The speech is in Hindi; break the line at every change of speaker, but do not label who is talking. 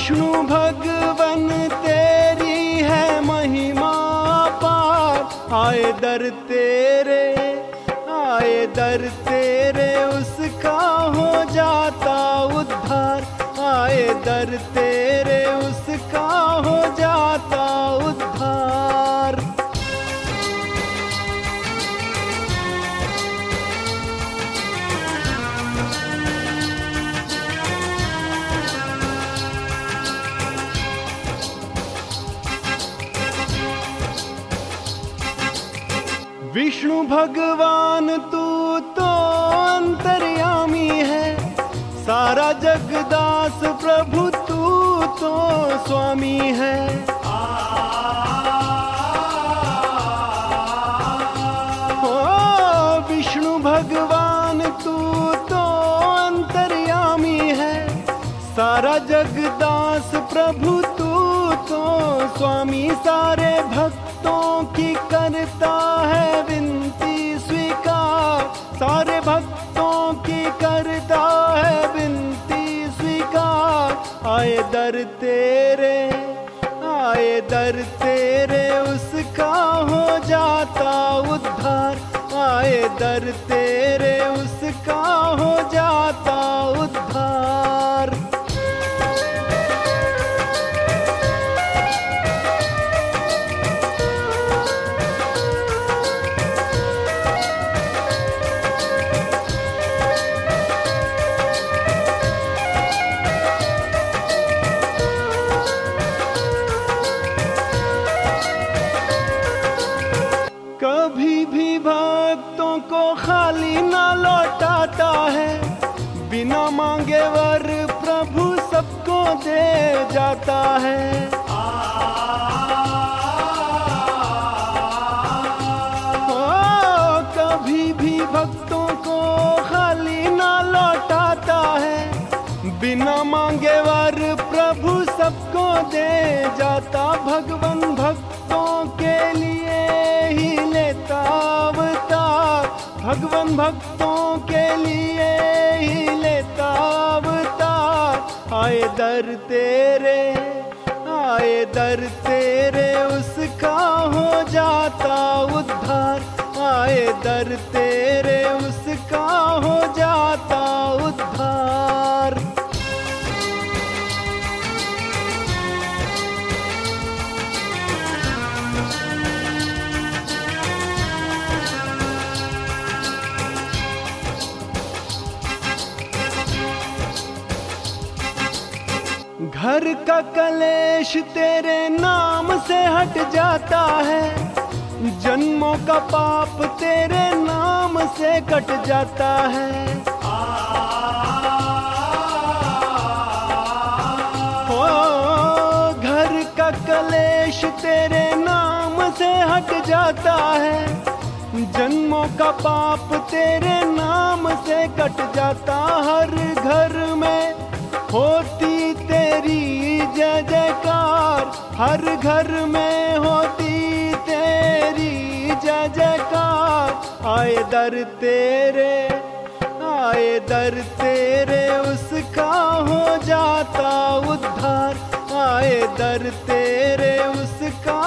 विष्णु भगवन तेरी है महिमा पार। आए दर तेरे उसका हो जाता उद्धार। आए दर तेरे उसका हो जाता उद्धार। विष्णु भगवान तू तो अंतर्यामी है, सारा जगदास प्रभु तू तो स्वामी है। ओ विष्णु भगवान तू तो अंतर्यामी है, सारा जगदास प्रभु तू तो स्वामी। सारे भक्तों की करता है विनती स्वीकार, सारे भक्तों की करता है विनती स्वीकार। आए दर तेरे उसका हो जाता उद्धार। आए दर तेरे उसका हो जाता उद्धार। कभी भी भक्तों को खाली ना लौटाता है, बिना मांगे वर प्रभु सबको दे जाता है। कभी भी भक्तों को खाली ना लौटाता है, बिना मांगे वर प्रभु सबको दे जाता। भगवान भक्तों के लिए ही लेता अवतार, भगवान भक्तों के लिए ही लेता अवतार। आए दर तेरे उसका हो जाता उद्धार। आए दर तेरे उसका हो जाता उद्धार। घर का कलेश तेरे नाम से हट जाता है, जन्मों का पाप तेरे नाम से कट जाता है। ओ घर का कलेश तेरे नाम से हट जाता है, जन्मों का पाप तेरे नाम से कट जाता। हर घर में होती तेरी जय जयकार, हर घर में होती तेरी जय जयकार। आए दर तेरे उसका हो जाता उद्धार। आए दर तेरे उसका